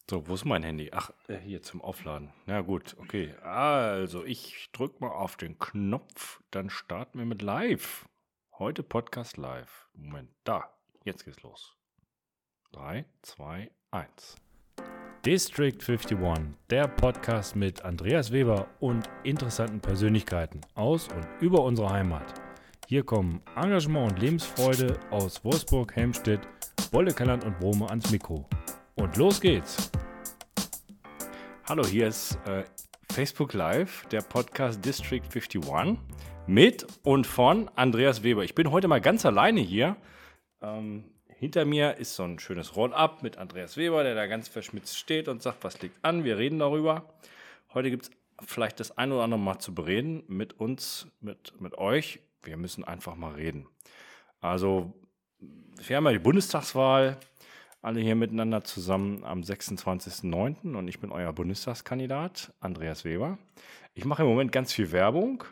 So, wo ist mein Handy? Ach, hier zum Aufladen. Na gut, okay. Also, ich drück mal auf den Knopf, dann starten wir mit live. Heute Podcast live. Moment, da. Jetzt geht's los. 3, 2, 1. District 51, der Podcast mit Andreas Weber und interessanten Persönlichkeiten aus und über unsere Heimat. Hier kommen Engagement und Lebensfreude aus Wolfsburg, Helmstedt, Bollekelland und Brome ans Mikro. Und los geht's! Hallo, hier ist Facebook Live, der Podcast District 51 mit und von Andreas Weber. Ich bin heute mal ganz alleine hier. Hinter mir ist so ein schönes Roll-up mit Andreas Weber, der da ganz verschmitzt steht und sagt, was liegt an, wir reden darüber. Heute gibt es vielleicht das ein oder andere mal zu bereden mit uns, mit euch. Wir müssen einfach mal reden. Also, wir haben ja die Bundestagswahl, alle hier miteinander zusammen am 26.09. und ich bin euer Bundestagskandidat, Andreas Weber. Ich mache im Moment ganz viel Werbung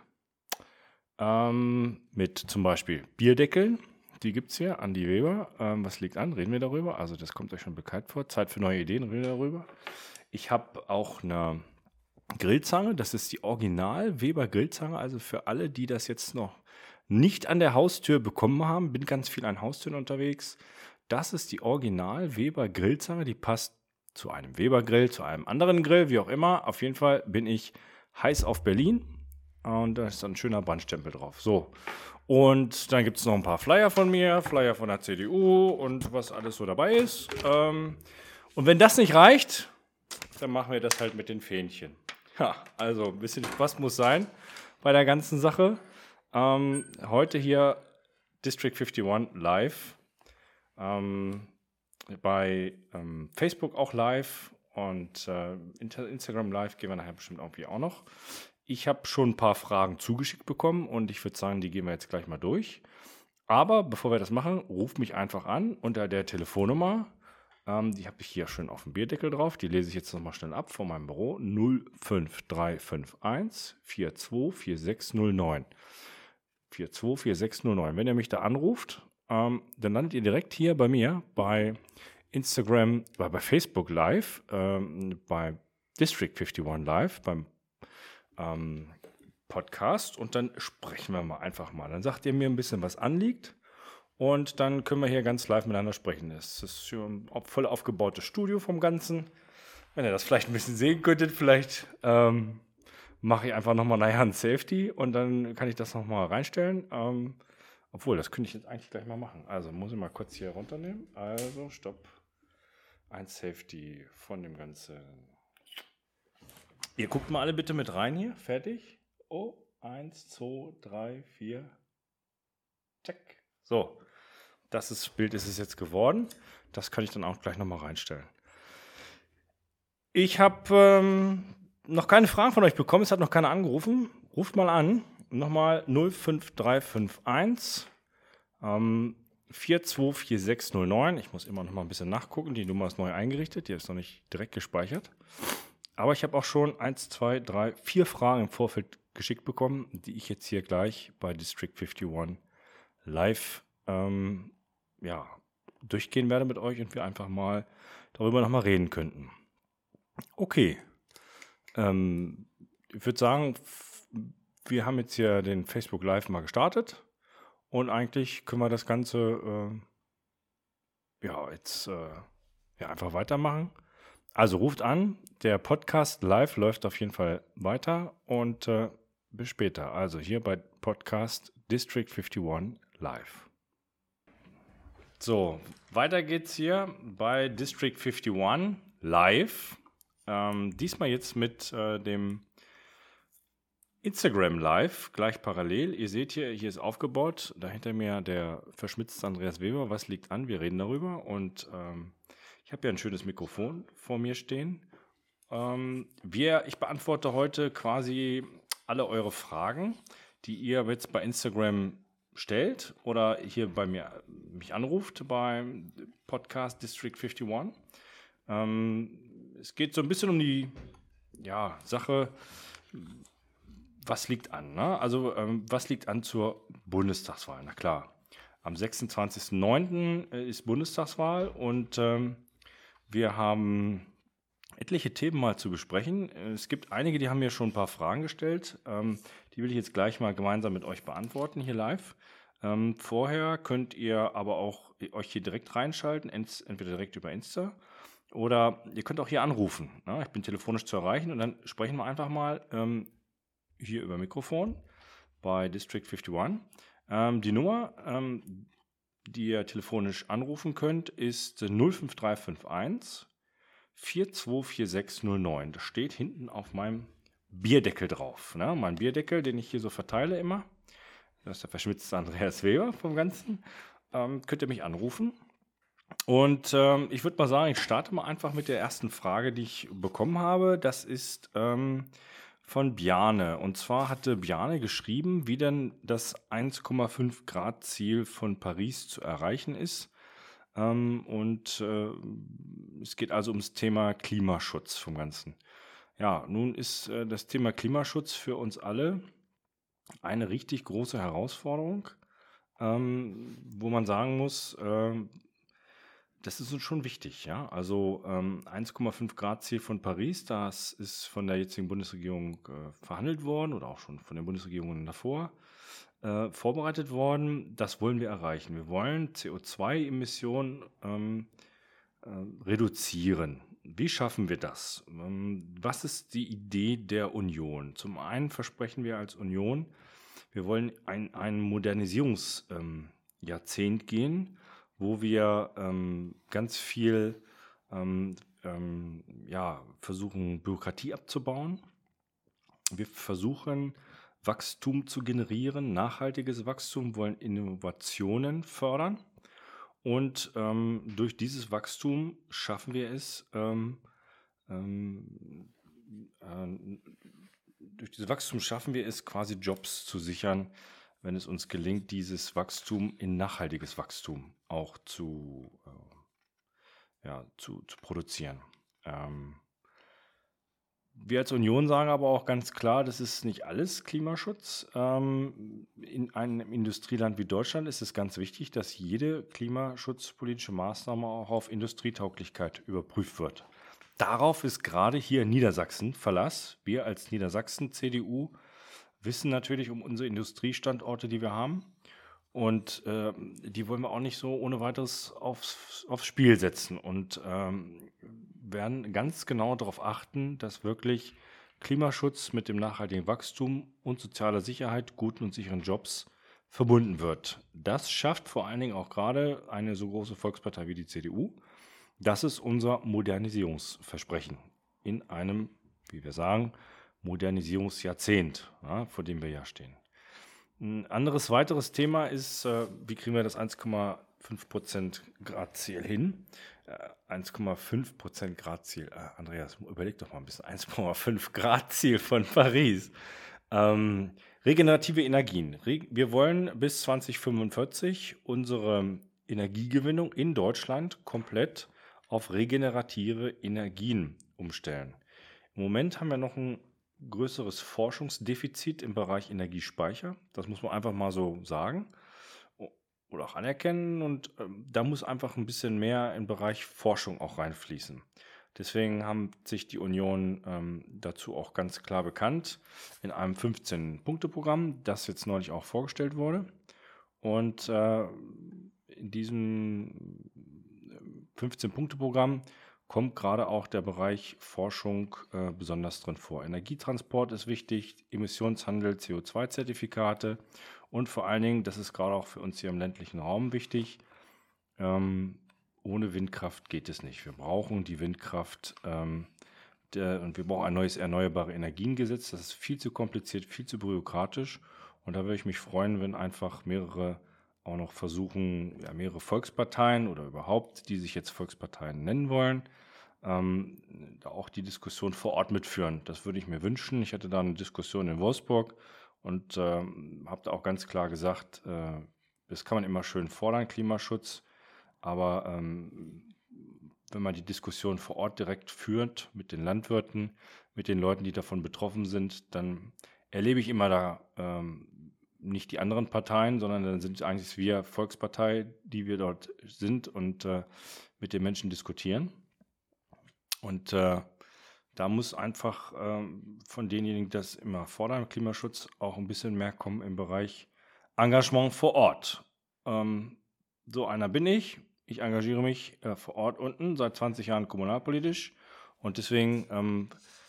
mit zum Beispiel Bierdeckeln. Die gibt es hier, Andi Weber. Was liegt an? Reden wir darüber. Also das kommt euch schon bekannt vor. Zeit für neue Ideen, reden wir darüber. Ich habe auch eine Grillzange. Das ist die Original Weber Grillzange. Also für alle, die das jetzt noch nicht an der Haustür bekommen haben, bin ganz viel an Haustüren unterwegs. Das ist die Original Weber Grillzange. Die passt zu einem Weber Grill, zu einem anderen Grill, wie auch immer. Auf jeden Fall bin ich heiß auf Berlin. Und da ist ein schöner Bandstempel drauf. So. Und dann gibt es noch ein paar Flyer von mir, Flyer von der CDU und was alles so dabei ist. Und wenn das nicht reicht, dann machen wir das halt mit den Fähnchen. Ja, also ein bisschen Spaß muss sein bei der ganzen Sache. Heute hier District 51 live. Bei Facebook auch live und Instagram live gehen wir nachher bestimmt irgendwie auch noch. Ich habe schon ein paar Fragen zugeschickt bekommen und ich würde sagen, die gehen wir jetzt gleich mal durch. Aber bevor wir das machen, ruft mich einfach an unter der Telefonnummer. Die habe ich hier schön auf dem Bierdeckel drauf. Die lese ich jetzt nochmal schnell ab von meinem Büro. 05351 424609. 424609. Wenn ihr mich da anruft, dann landet ihr direkt hier bei mir bei Instagram, bei Facebook Live, bei District 51 Live, beim Podcast und dann sprechen wir mal einfach mal. Dann sagt ihr mir ein bisschen, was anliegt und dann können wir hier ganz live miteinander sprechen. Das ist schon ein voll aufgebautes Studio vom Ganzen. Wenn ihr das vielleicht ein bisschen sehen könntet, vielleicht mache ich einfach nochmal nachher ein Safety und dann kann ich das nochmal reinstellen. Obwohl, das könnte ich jetzt eigentlich gleich mal machen. Also muss ich mal kurz hier runternehmen. Also, stopp. Ein Safety von dem Ganzen. Ihr guckt mal alle bitte mit rein hier. Fertig. Oh, 1, 2, 3, 4. Check. So, das Bild ist es jetzt geworden. Das kann ich dann auch gleich nochmal reinstellen. Ich habe noch keine Fragen von euch bekommen. Es hat noch keiner angerufen. Ruft mal an. Nochmal 05351 424609. Ich muss immer noch mal ein bisschen nachgucken. Die Nummer ist neu eingerichtet. Die ist noch nicht direkt gespeichert. Aber ich habe auch schon 1, 2, 3, 4 Fragen im Vorfeld geschickt bekommen, die ich jetzt hier gleich bei District 51 live durchgehen werde mit euch und wir einfach mal darüber nochmal reden könnten. Okay. Ich würde sagen, wir haben jetzt hier den Facebook Live mal gestartet und eigentlich können wir das Ganze einfach weitermachen. Also ruft an, der Podcast live läuft auf jeden Fall weiter und bis später. Also hier bei Podcast District 51 live. So, weiter geht's hier bei District 51 live. Diesmal jetzt mit dem Instagram Live, gleich parallel. Ihr seht hier ist aufgebaut. Dahinter mir der verschmitzte Andreas Weber. Was liegt an? Wir reden darüber. Und ich habe ja ein schönes Mikrofon vor mir stehen. Ich beantworte heute quasi alle eure Fragen, die ihr jetzt bei Instagram stellt oder hier bei mich anruft beim Podcast District 51. Es geht so ein bisschen um die Sache, was liegt an? Ne? Also was liegt an zur Bundestagswahl? Na klar, am 26.09. ist Bundestagswahl und wir haben etliche Themen mal zu besprechen. Es gibt einige, die haben mir schon ein paar Fragen gestellt. Die will ich jetzt gleich mal gemeinsam mit euch beantworten hier live. Vorher könnt ihr aber auch euch hier direkt reinschalten, entweder direkt über Insta oder ihr könnt auch hier anrufen. Ne? Ich bin telefonisch zu erreichen und dann sprechen wir einfach mal hier über Mikrofon bei District 51. Die Nummer, die ihr telefonisch anrufen könnt, ist 05351 424609. Das steht hinten auf meinem Bierdeckel drauf. Ne? Mein Bierdeckel, den ich hier so verteile immer. Das ist der verschmitzte Andreas Weber vom Ganzen. Könnt ihr mich anrufen. Und ich würde mal sagen, ich starte mal einfach mit der ersten Frage, die ich bekommen habe. Das ist von Bjarne. Und zwar hatte Bjarne geschrieben, wie denn das 1,5 Grad Ziel von Paris zu erreichen ist. Es geht also ums Thema Klimaschutz vom Ganzen. Ja, nun ist das Thema Klimaschutz für uns alle eine richtig große Herausforderung, wo man sagen muss, das ist uns schon wichtig, ja. Also 1,5 Grad Ziel von Paris, das ist von der jetzigen Bundesregierung verhandelt worden oder auch schon von den Bundesregierungen davor vorbereitet worden. Das wollen wir erreichen. Wir wollen CO2-Emissionen reduzieren. Wie schaffen wir das? Was ist die Idee der Union? Zum einen versprechen wir als Union, wir wollen ein Modernisierungsjahrzehnt gehen, wo wir ganz viel versuchen, Bürokratie abzubauen. Wir versuchen, Wachstum zu generieren, nachhaltiges Wachstum, wollen Innovationen fördern. Und durch dieses Wachstum schaffen wir es, quasi Jobs zu sichern, wenn es uns gelingt, dieses Wachstum in nachhaltiges Wachstum auch zu produzieren. Wir als Union sagen aber auch ganz klar, das ist nicht alles Klimaschutz. In einem Industrieland wie Deutschland ist es ganz wichtig, dass jede klimaschutzpolitische Maßnahme auch auf Industrietauglichkeit überprüft wird. Darauf ist gerade hier in Niedersachsen Verlass. Wir als Niedersachsen CDU wissen natürlich um unsere Industriestandorte, die wir haben. Und die wollen wir auch nicht so ohne weiteres aufs Spiel setzen und werden ganz genau darauf achten, dass wirklich Klimaschutz mit dem nachhaltigen Wachstum und sozialer Sicherheit, guten und sicheren Jobs verbunden wird. Das schafft vor allen Dingen auch gerade eine so große Volkspartei wie die CDU. Das ist unser Modernisierungsversprechen in einem, wie wir sagen, Modernisierungsjahrzehnt, ja, vor dem wir ja stehen. Ein weiteres Thema ist, wie kriegen wir das 1,5% Grad-Ziel hin? 1,5% Grad-Ziel. Andreas, überleg doch mal ein bisschen. 1,5 Grad-Ziel von Paris. Regenerative Energien. Wir wollen bis 2045 unsere Energiegewinnung in Deutschland komplett auf regenerative Energien umstellen. Im Moment haben wir noch ein größeres Forschungsdefizit im Bereich Energiespeicher. Das muss man einfach mal so sagen oder auch anerkennen. Und da muss einfach ein bisschen mehr im Bereich Forschung auch reinfließen. Deswegen haben sich die Union dazu auch ganz klar bekannt in einem 15-Punkte-Programm, das jetzt neulich auch vorgestellt wurde. Und in diesem 15-Punkte-Programm kommt gerade auch der Bereich Forschung besonders drin vor. Energietransport ist wichtig, Emissionshandel, CO2-Zertifikate und vor allen Dingen, das ist gerade auch für uns hier im ländlichen Raum wichtig, ohne Windkraft geht es nicht. Wir brauchen die Windkraft und wir brauchen ein neues Erneuerbare Energiengesetz. Das ist viel zu kompliziert, viel zu bürokratisch und da würde ich mich freuen, wenn einfach mehrere Volksparteien oder überhaupt, die sich jetzt Volksparteien nennen wollen, da auch die Diskussion vor Ort mitführen. Das würde ich mir wünschen. Ich hatte da eine Diskussion in Wolfsburg und habe da auch ganz klar gesagt, das kann man immer schön fordern, Klimaschutz, aber wenn man die Diskussion vor Ort direkt führt mit den Landwirten, mit den Leuten, die davon betroffen sind, dann erlebe ich immer da nicht die anderen Parteien, sondern dann sind eigentlich wir Volkspartei, die wir dort sind und mit den Menschen diskutieren. Und da muss einfach von denjenigen, die das immer fordern, Klimaschutz, auch ein bisschen mehr kommen im Bereich Engagement vor Ort. So einer bin ich. Ich engagiere mich vor Ort unten, seit 20 Jahren kommunalpolitisch. Und deswegen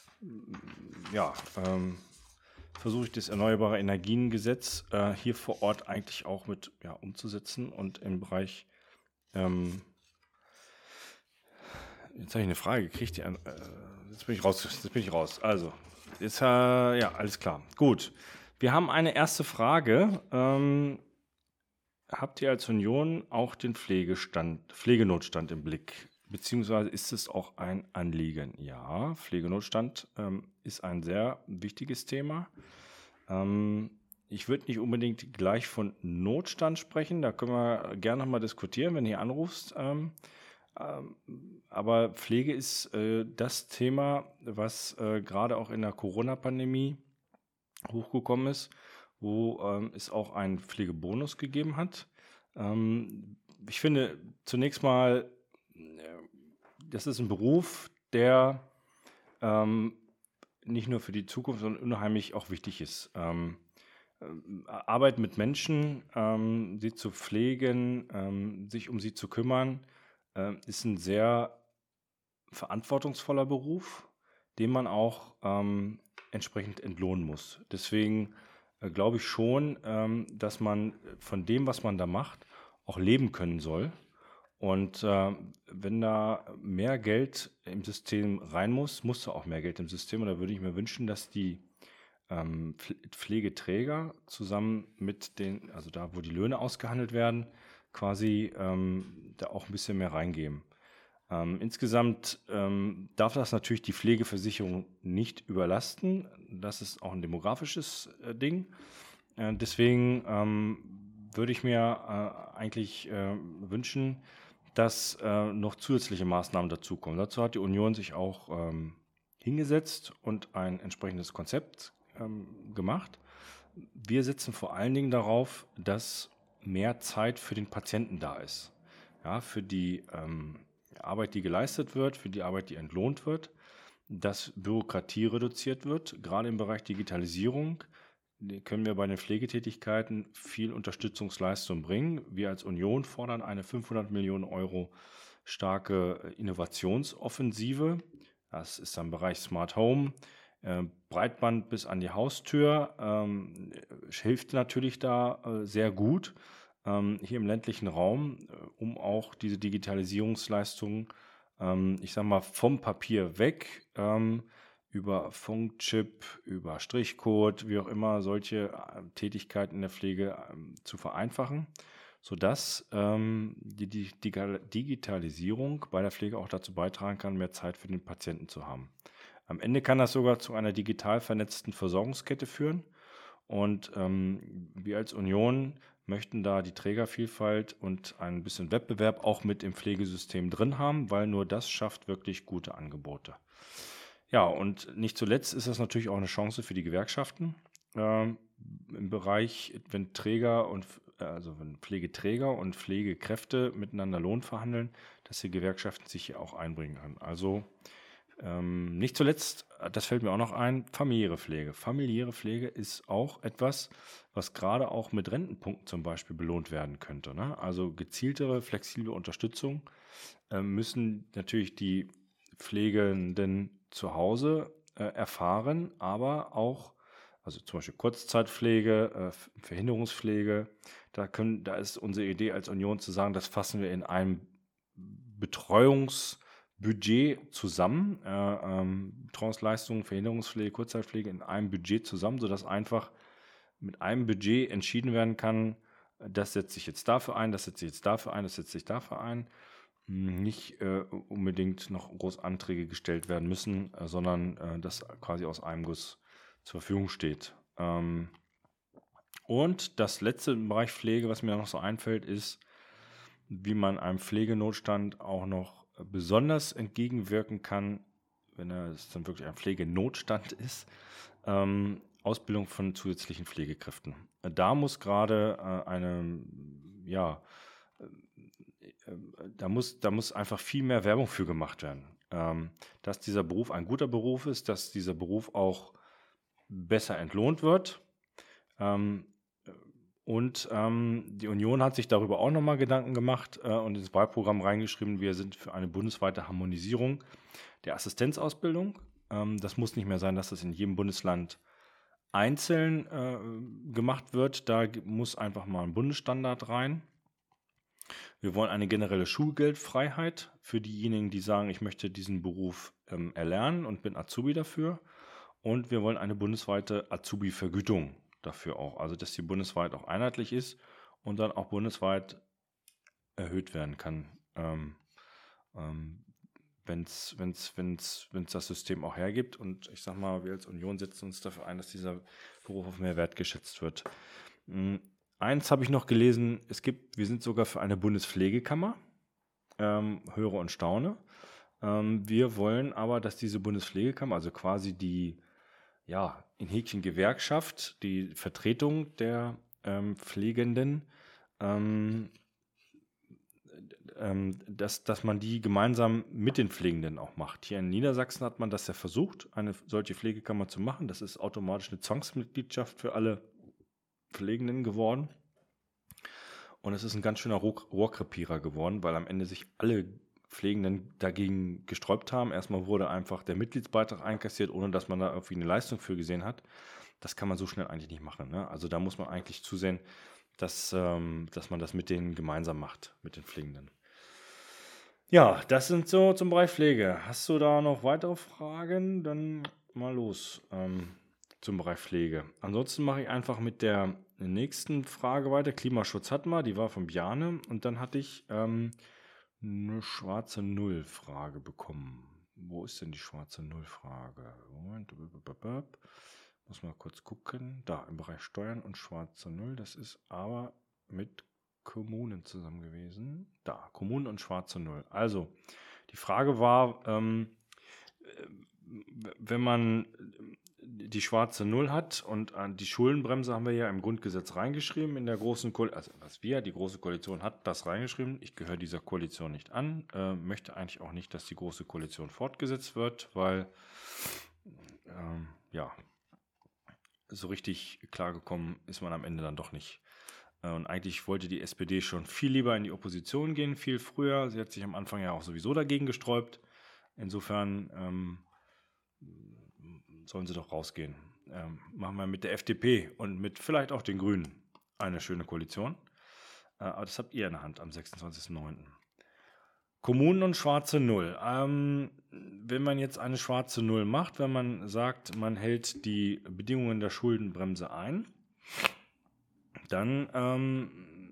versuche ich das Erneuerbare Energiengesetz hier vor Ort eigentlich auch mit umzusetzen und im Bereich, jetzt habe ich eine Frage gekriegt, jetzt bin ich raus. Also, jetzt, alles klar. Gut, wir haben eine erste Frage. Habt ihr als Union auch den Pflegenotstand im Blick? Beziehungsweise ist es auch ein Anliegen? Ja, Pflegenotstand ist ein sehr wichtiges Thema. Ich würde nicht unbedingt gleich von Notstand sprechen, da können wir gerne nochmal diskutieren, wenn du hier anrufst. Aber Pflege ist das Thema, was gerade auch in der Corona-Pandemie hochgekommen ist, wo es auch einen Pflegebonus gegeben hat. Ich finde zunächst mal, das ist ein Beruf, der nicht nur für die Zukunft, sondern unheimlich auch wichtig ist. Arbeit mit Menschen, sie zu pflegen, sich um sie zu kümmern, ist ein sehr verantwortungsvoller Beruf, den man auch entsprechend entlohnen muss. Deswegen glaube ich schon, dass man von dem, was man da macht, auch leben können soll. Und wenn da mehr Geld im System rein muss, muss da auch mehr Geld im System. Und da würde ich mir wünschen, dass die Pflegeträger zusammen mit also da, wo die Löhne ausgehandelt werden, quasi da auch ein bisschen mehr reingeben. Insgesamt darf das natürlich die Pflegeversicherung nicht überlasten. Das ist auch ein demografisches Ding. Deswegen würde ich mir eigentlich wünschen, dass noch zusätzliche Maßnahmen dazukommen. Dazu hat die Union sich auch hingesetzt und ein entsprechendes Konzept gemacht. Wir setzen vor allen Dingen darauf, dass mehr Zeit für den Patienten da ist. Ja, für die Arbeit, die geleistet wird, für die Arbeit, die entlohnt wird, dass Bürokratie reduziert wird. Gerade im Bereich Digitalisierung können wir bei den Pflegetätigkeiten viel Unterstützungsleistung bringen. Wir als Union fordern eine 500 Millionen Euro starke Innovationsoffensive. Das ist im Bereich Smart Home, Breitband bis an die Haustür, hilft natürlich da sehr gut hier im ländlichen Raum, um auch diese Digitalisierungsleistungen, ich sag mal, vom Papier weg, über Funkchip, über Strichcode, wie auch immer, solche Tätigkeiten in der Pflege zu vereinfachen, sodass die Digitalisierung bei der Pflege auch dazu beitragen kann, mehr Zeit für den Patienten zu haben. Am Ende kann das sogar zu einer digital vernetzten Versorgungskette führen. Und wir als Union möchten da die Trägervielfalt und ein bisschen Wettbewerb auch mit im Pflegesystem drin haben, weil nur das schafft wirklich gute Angebote. Ja, und nicht zuletzt ist das natürlich auch eine Chance für die Gewerkschaften im Bereich, wenn wenn Pflegeträger und Pflegekräfte miteinander Lohn verhandeln, dass die Gewerkschaften sich hier auch einbringen können. Also nicht zuletzt, das fällt mir auch noch ein, familiäre Pflege. Familiäre Pflege ist auch etwas, was gerade auch mit Rentenpunkten zum Beispiel belohnt werden könnte. Ne? Also gezieltere, flexible Unterstützung müssen natürlich die Pflegenden zu Hause erfahren, aber auch, also zum Beispiel Kurzzeitpflege, Verhinderungspflege, da ist unsere Idee als Union zu sagen, das fassen wir in einem Betreuungsbudget zusammen, Betreuungsleistungen, Verhinderungspflege, Kurzzeitpflege in einem Budget zusammen, sodass einfach mit einem Budget entschieden werden kann, das setze ich jetzt dafür ein, das setze ich jetzt dafür ein, das setze ich dafür ein. Nicht unbedingt noch groß Anträge gestellt werden müssen, sondern das quasi aus einem Guss zur Verfügung steht. Und das letzte im Bereich Pflege, was mir noch so einfällt, ist, wie man einem Pflegenotstand auch noch besonders entgegenwirken kann, wenn es dann wirklich ein Pflegenotstand ist, Ausbildung von zusätzlichen Pflegekräften. Da muss gerade da muss einfach viel mehr Werbung für gemacht werden. dass dieser Beruf ein guter Beruf ist, dass dieser Beruf auch besser entlohnt wird. Die Union hat sich darüber auch nochmal Gedanken gemacht und ins Wahlprogramm reingeschrieben, wir sind für eine bundesweite Harmonisierung der Assistenzausbildung. Das muss nicht mehr sein, dass das in jedem Bundesland einzeln gemacht wird. Da muss einfach mal ein Bundesstandard rein. Wir wollen eine generelle Schulgeldfreiheit für diejenigen, die sagen, ich möchte diesen Beruf erlernen und bin Azubi dafür. Und wir wollen eine bundesweite Azubi-Vergütung dafür auch. Also, dass die bundesweit auch einheitlich ist und dann auch bundesweit erhöht werden kann, wenn es das System auch hergibt. Und ich sag mal, wir als Union setzen uns dafür ein, dass dieser Beruf auf mehr wertgeschätzt wird. Eins habe ich noch gelesen, wir sind sogar für eine Bundespflegekammer, höre und staune. Wir wollen aber, dass diese Bundespflegekammer, also quasi die, in Häkchen Gewerkschaft, die Vertretung der Pflegenden, dass man die gemeinsam mit den Pflegenden auch macht. Hier in Niedersachsen hat man das ja versucht, eine solche Pflegekammer zu machen. Das ist automatisch eine Zwangsmitgliedschaft für alle Pflegenden geworden. Und es ist ein ganz schöner Rohrkrepierer geworden, weil am Ende sich alle Pflegenden dagegen gesträubt haben. Erstmal wurde einfach der Mitgliedsbeitrag einkassiert, ohne dass man da irgendwie eine Leistung für gesehen hat. Das kann man so schnell eigentlich nicht machen, ne? Also da muss man eigentlich zusehen, dass man das mit denen gemeinsam macht, mit den Pflegenden. Ja, das sind so zum Bereich Pflege. Hast du da noch weitere Fragen? Dann mal los zum Bereich Pflege. Ansonsten mache ich einfach mit der nächsten Frage weiter. Klimaschutz hatten wir, die war von Bjarne. Und dann hatte ich eine schwarze Null-Frage bekommen. Wo ist denn die schwarze Null-Frage? Moment, muss mal kurz gucken. Da, im Bereich Steuern und schwarze Null. Das ist aber mit Kommunen zusammen gewesen. Da, Kommunen und schwarze Null. Also, die Frage war, wenn man die schwarze Null hat und die Schuldenbremse haben wir ja im Grundgesetz reingeschrieben in der großen Koalition, also die große Koalition hat das reingeschrieben. Ich gehöre dieser Koalition nicht an, möchte eigentlich auch nicht, dass die große Koalition fortgesetzt wird, weil so richtig klargekommen ist man am Ende dann doch nicht. Und eigentlich wollte die SPD schon viel lieber in die Opposition gehen, viel früher. Sie hat sich am Anfang ja auch sowieso dagegen gesträubt. Insofern sollen sie doch rausgehen. Machen wir mit der FDP und mit vielleicht auch den Grünen eine schöne Koalition. Aber das habt ihr in der Hand am 26.09. Kommunen und schwarze Null. Wenn man jetzt eine schwarze Null macht, wenn man sagt, man hält die Bedingungen der Schuldenbremse ein, dann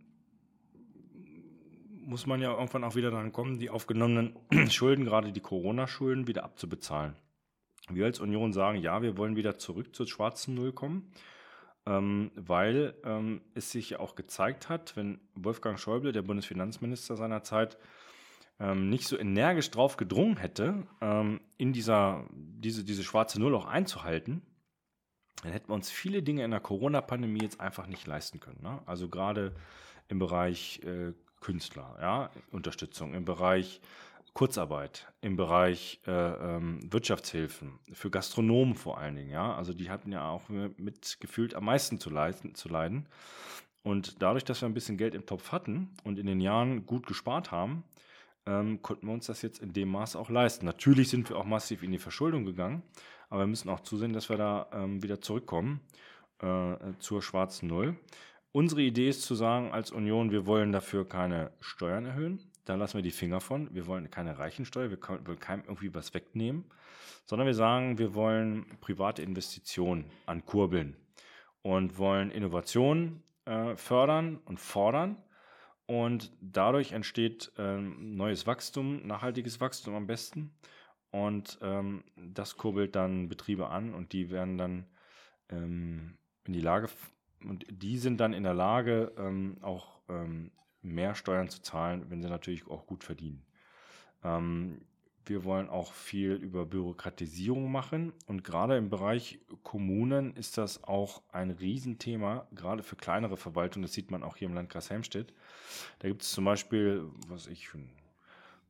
muss man ja irgendwann auch wieder daran kommen, die aufgenommenen Schulden, gerade die Corona-Schulden, wieder abzubezahlen. Wir als Union sagen, ja, wir wollen wieder zurück zur schwarzen Null kommen, weil es sich ja auch gezeigt hat, wenn Wolfgang Schäuble, der Bundesfinanzminister seiner Zeit, nicht so energisch drauf gedrungen hätte, in diese schwarze Null auch einzuhalten, dann hätten wir uns viele Dinge in der Corona-Pandemie jetzt einfach nicht leisten können, ne? Also gerade im Bereich Künstler, ja, Unterstützung, im Bereich Kurzarbeit, im Bereich Wirtschaftshilfen, für Gastronomen vor allen Dingen, ja. Also die hatten ja auch mit gefühlt am meisten zu leiden. Und dadurch, dass wir ein bisschen Geld im Topf hatten und in den Jahren gut gespart haben, konnten wir uns das jetzt in dem Maß auch leisten. Natürlich sind wir auch massiv in die Verschuldung gegangen, aber wir müssen auch zusehen, dass wir da wieder zurückkommen zur schwarzen Null. Unsere Idee ist zu sagen als Union, wir wollen dafür keine Steuern erhöhen. Da lassen wir die Finger von. Wir wollen keine Reichensteuer, wir wollen keinem irgendwie was wegnehmen, sondern wir sagen, wir wollen private Investitionen ankurbeln und wollen Innovationen fördern und fordern. Und dadurch entsteht neues Wachstum, nachhaltiges Wachstum am besten. Und das kurbelt dann Betriebe an und die werden dann in die Lage, und die sind dann in der Lage, auch mehr Steuern zu zahlen, wenn sie natürlich auch gut verdienen. Wir wollen auch viel über Bürokratisierung machen und gerade im Bereich Kommunen ist das auch ein Riesenthema, gerade für kleinere Verwaltungen, das sieht man auch hier im Landkreis Helmstedt. Da gibt es zum Beispiel,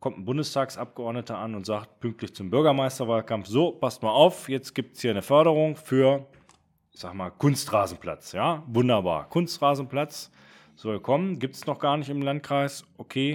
kommt ein Bundestagsabgeordneter an und sagt pünktlich zum Bürgermeisterwahlkampf, so, passt mal auf, jetzt gibt es hier eine Förderung für, ich sag mal, Kunstrasenplatz. Ja, wunderbar. Kunstrasenplatz soll kommen, gibt es noch gar nicht im Landkreis. Okay,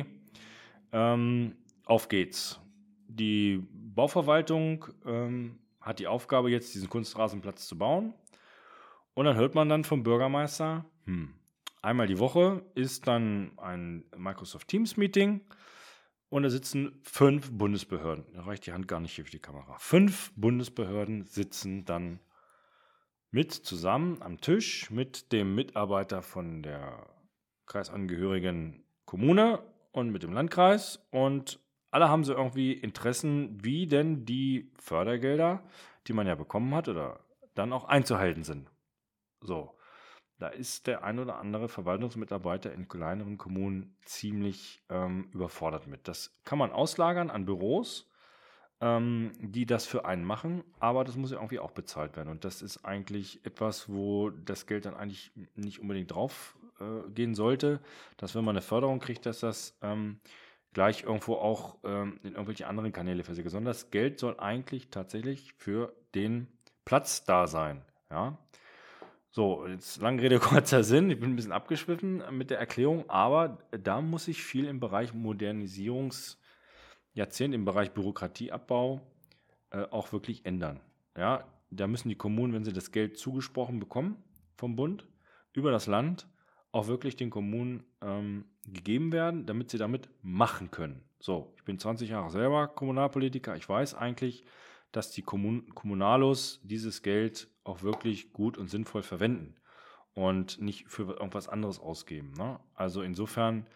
auf geht's. Die Bauverwaltung hat die Aufgabe, jetzt diesen Kunstrasenplatz zu bauen. Und dann hört man dann vom Bürgermeister, einmal die Woche ist dann ein Microsoft Teams Meeting und da sitzen 5 Bundesbehörden. Da reicht die Hand gar nicht hier für die Kamera. 5 Bundesbehörden sitzen dann mit zusammen am Tisch mit dem Mitarbeiter von der kreisangehörigen Kommune und mit dem Landkreis und alle haben so irgendwie Interessen, wie denn die Fördergelder, die man ja bekommen hat, oder dann auch einzuhalten sind. So, da ist der ein oder andere Verwaltungsmitarbeiter in kleineren Kommunen ziemlich überfordert mit. Das kann man auslagern an Büros, die das für einen machen, aber das muss ja irgendwie auch bezahlt werden. Und das ist eigentlich etwas, wo das Geld dann eigentlich nicht unbedingt drauf gehen sollte, dass wenn man eine Förderung kriegt, dass das gleich irgendwo auch in irgendwelche anderen Kanäle versickert, sondern das Geld soll eigentlich tatsächlich für den Platz da sein. Ja. So, jetzt lange Rede, kurzer Sinn. Ich bin ein bisschen abgeschwiffen mit der Erklärung, aber da muss sich viel im Bereich Modernisierungsjahrzehnt, im Bereich Bürokratieabbau auch wirklich ändern. Ja, da müssen die Kommunen, wenn sie das Geld zugesprochen bekommen vom Bund, über das Land, auch wirklich den Kommunen gegeben werden, damit sie damit machen können. So, ich bin 20 Jahre selber Kommunalpolitiker. Ich weiß eigentlich, dass die Kommunalos dieses Geld auch wirklich gut und sinnvoll verwenden und nicht für irgendwas anderes ausgeben. Ne? Also insofern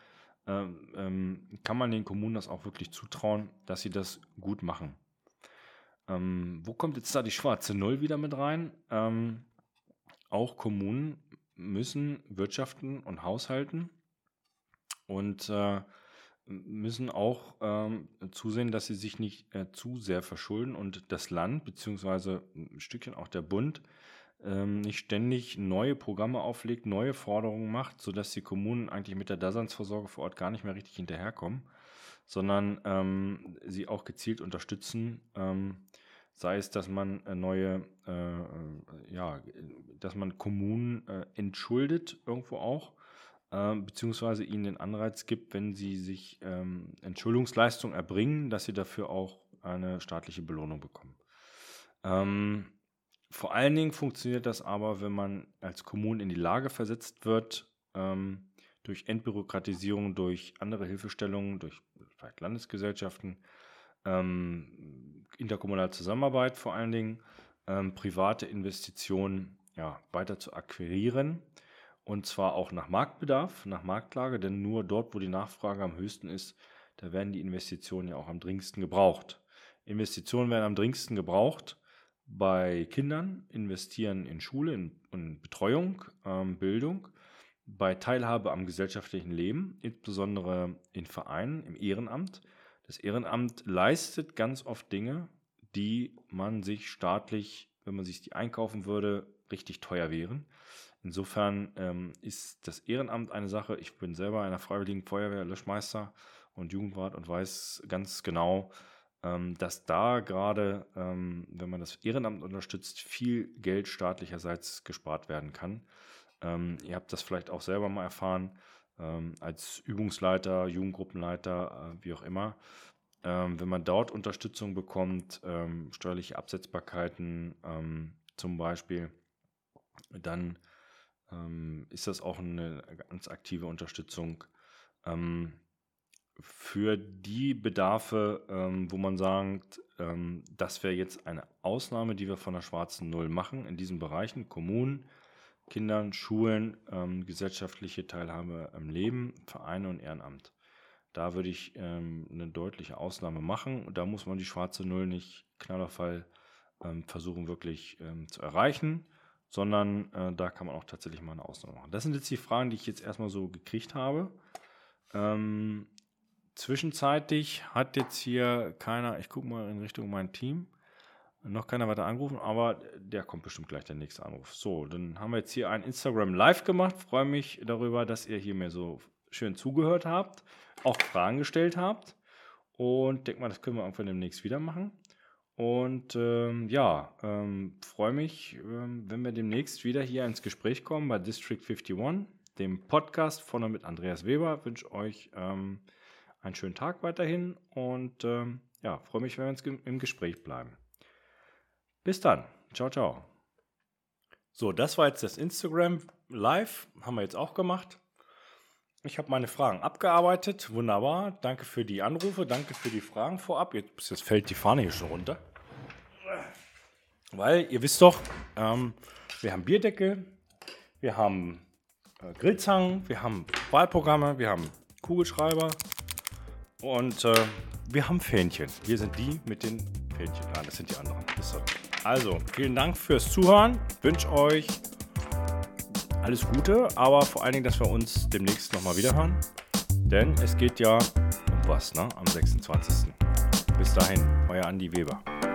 kann man den Kommunen das auch wirklich zutrauen, dass sie das gut machen. Wo kommt jetzt da die schwarze Null wieder mit rein? Auch Kommunen müssen wirtschaften und haushalten und müssen auch zusehen, dass sie sich nicht zu sehr verschulden und das Land beziehungsweise ein Stückchen auch der Bund nicht ständig neue Programme auflegt, neue Forderungen macht, sodass die Kommunen eigentlich mit der Daseinsvorsorge vor Ort gar nicht mehr richtig hinterherkommen, sondern sie auch gezielt unterstützen, sei es, dass man dass man Kommunen entschuldet irgendwo auch, beziehungsweise ihnen den Anreiz gibt, wenn sie sich Entschuldungsleistung erbringen, dass sie dafür auch eine staatliche Belohnung bekommen. Vor allen Dingen funktioniert das aber, wenn man als Kommune in die Lage versetzt wird, durch Entbürokratisierung, durch andere Hilfestellungen, durch vielleicht Landesgesellschaften, interkommunale Zusammenarbeit vor allen Dingen, private Investitionen weiter zu akquirieren. Und zwar auch nach Marktbedarf, nach Marktlage, denn nur dort, wo die Nachfrage am höchsten ist, da werden die Investitionen ja auch am dringendsten gebraucht. Investitionen werden am dringendsten gebraucht bei Kindern, investieren in Schule, in Betreuung, Bildung, bei Teilhabe am gesellschaftlichen Leben, insbesondere in Vereinen, im Ehrenamt. Das Ehrenamt leistet ganz oft Dinge, die man sich staatlich, wenn man sich die einkaufen würde, richtig teuer wären. Insofern ist das Ehrenamt eine Sache. Ich bin selber in der Freiwilligen Feuerwehr Löschmeister und Jugendwart und weiß ganz genau, dass da gerade, wenn man das Ehrenamt unterstützt, viel Geld staatlicherseits gespart werden kann. Ihr habt das vielleicht auch selber mal erfahren, als Übungsleiter, Jugendgruppenleiter, wie auch immer. Wenn man dort Unterstützung bekommt, steuerliche Absetzbarkeiten zum Beispiel, dann ist das auch eine ganz aktive Unterstützung für die Bedarfe, wo man sagt, das wäre jetzt eine Ausnahme, die wir von der schwarzen Null machen in diesen Bereichen, Kommunen, Kindern, Schulen, gesellschaftliche Teilhabe am Leben, Vereine und Ehrenamt. Da würde ich eine deutliche Ausnahme machen und da muss man die schwarze Null nicht knallerfall versuchen wirklich zu erreichen, sondern da kann man auch tatsächlich mal eine Ausnahme machen. Das sind jetzt die Fragen, die ich jetzt erstmal so gekriegt habe. Zwischenzeitlich hat jetzt hier keiner, ich gucke mal in Richtung mein Team, noch keiner weiter angerufen, aber der kommt bestimmt gleich, der nächste Anruf. So, dann haben wir jetzt hier ein Instagram Live gemacht. Freue mich darüber, dass ihr hier mir so schön zugehört habt, auch Fragen gestellt habt. Und denke mal, das können wir irgendwann demnächst wieder machen. Und freue mich, wenn wir demnächst wieder hier ins Gespräch kommen bei District 51, dem Podcast von und mit Andreas Weber. Wünsche euch einen schönen Tag weiterhin und freue mich, wenn wir uns im Gespräch bleiben. Bis dann. Ciao, ciao. So, das war jetzt das Instagram Live. Haben wir jetzt auch gemacht. Ich habe meine Fragen abgearbeitet. Wunderbar. Danke für die Anrufe. Danke für die Fragen vorab. Jetzt fällt die Fahne hier schon runter. Weil, ihr wisst doch, wir haben Bierdeckel, wir haben Grillzangen, wir haben Wahlprogramme, wir haben Kugelschreiber und wir haben Fähnchen. Wir sind die mit den Fähnchen. Ah, das sind die anderen. Also, vielen Dank fürs Zuhören. Ich wünsche euch alles Gute, aber vor allen Dingen, dass wir uns demnächst nochmal wiederhören. Denn es geht ja um was, ne? Am 26. Bis dahin, euer Andi Weber.